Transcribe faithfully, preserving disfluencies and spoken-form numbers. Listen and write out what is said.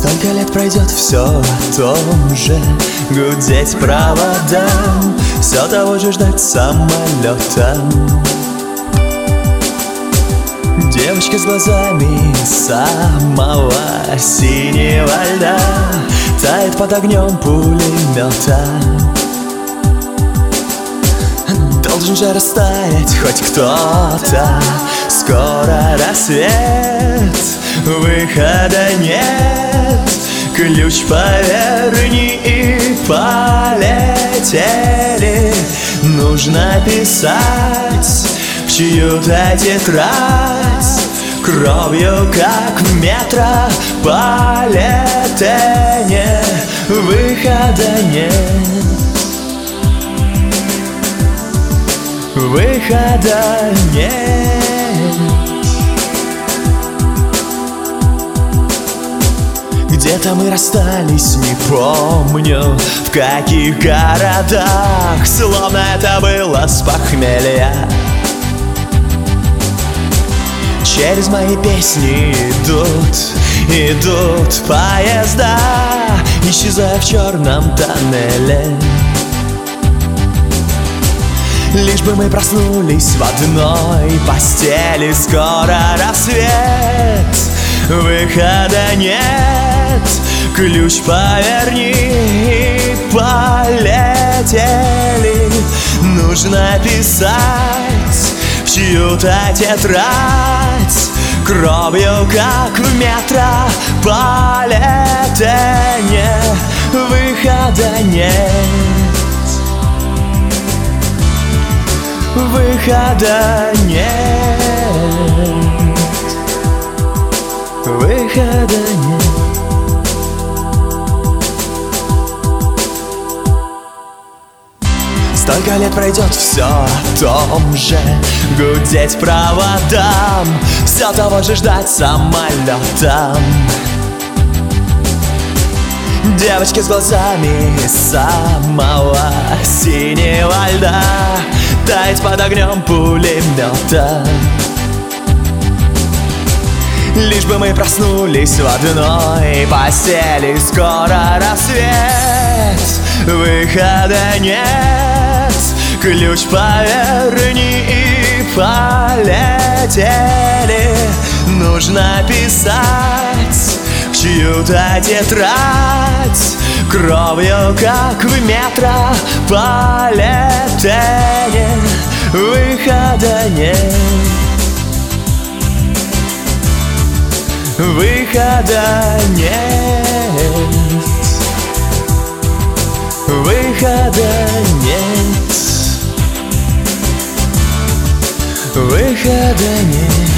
Столько лет пройдет, все о том же, гудеть проводам, все того же ждать самолета. Девочка с глазами самого синего льда тает под огнем пулемета. Должен же растаять хоть кто-то, скоро рассвет, выхода нет. Ключ поверни и полетели. Нужно писать в чью-то тетрадь, кровью, как в метрополитене. Выхода нет, выхода нет. Где-то мы расстались, не помню в каких городах, словно это было с похмелья. Через мои песни идут, идут поезда, исчезая в черном тоннеле. Лишь бы мы проснулись в одной постели. Скоро рассвет, выхода нет. Ключ поверни и полетели. Нужно писать в чью-то тетрадь, кровью, как в метрополитене. Выхода нет, выхода нет, выхода нет. Столько лет пройдет, все о том же, гудеть проводам, все того же ждать самолетам. Девочки с глазами самого синего льда тает под огнем пулемета. Лишь бы мы проснулись в одной постели. Скоро рассвет, выхода нет. Ключ поверни и полетели. Нужно писать в чью-то тетрадь, кровью, как в метрополитене. Выхода нет, выхода нет, выхода нет, выхода нет.